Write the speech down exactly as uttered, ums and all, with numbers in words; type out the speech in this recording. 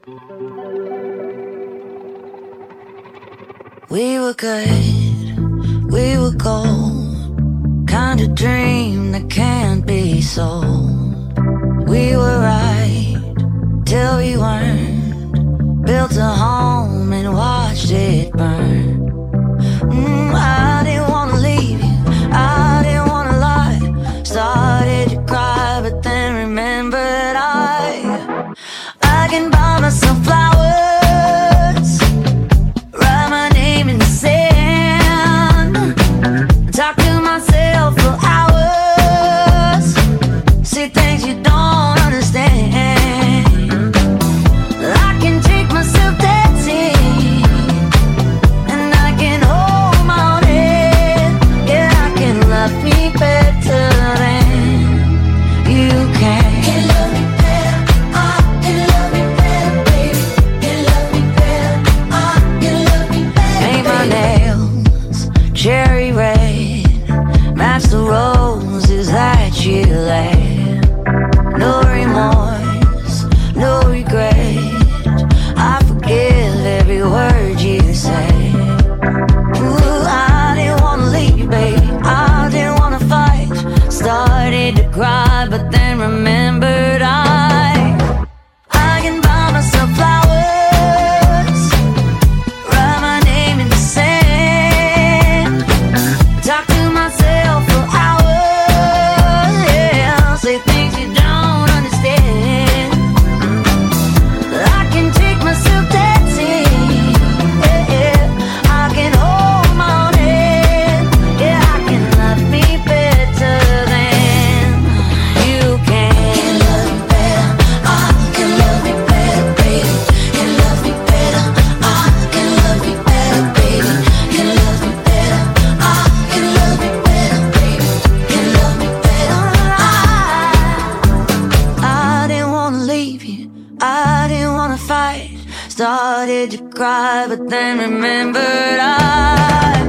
We were good, we were gold, kind of dream that can't be sold. We were right till we weren't, built a home and watched it burn. mm, I didn't wanna leave you, I didn't wanna lie. Started to cry but then remembered I I can buy myself flowers, write my name in the sand, talk to myself for hours, say things you don't understand. I can take myself dancing, and I can hold my own head. Yeah, I can love me better than you can. Can love me better, I can love me better, baby. Can love me better, I can love me better. Paint my nails cherry red, match the roses that you laid. No remorse, no regret, I forgive every word you say. Ooh, I didn't wanna leave, babe, I didn't wanna fight. Started to cry but then remembered I I can buy myself flowers, write my name in the sand, talk to myself for hours, yeah, say things you don't understand. I can take myself dancing, yeah, yeah. I can hold my own head, yeah, I can love me better than you can. Can love me better, I can love me better, baby. Can love me better, I can love me better, baby. Can love me better, I can love me better, baby. Can love me better, I I didn't wanna leave you, I didn't wanna fight. Started to cry but then remembered I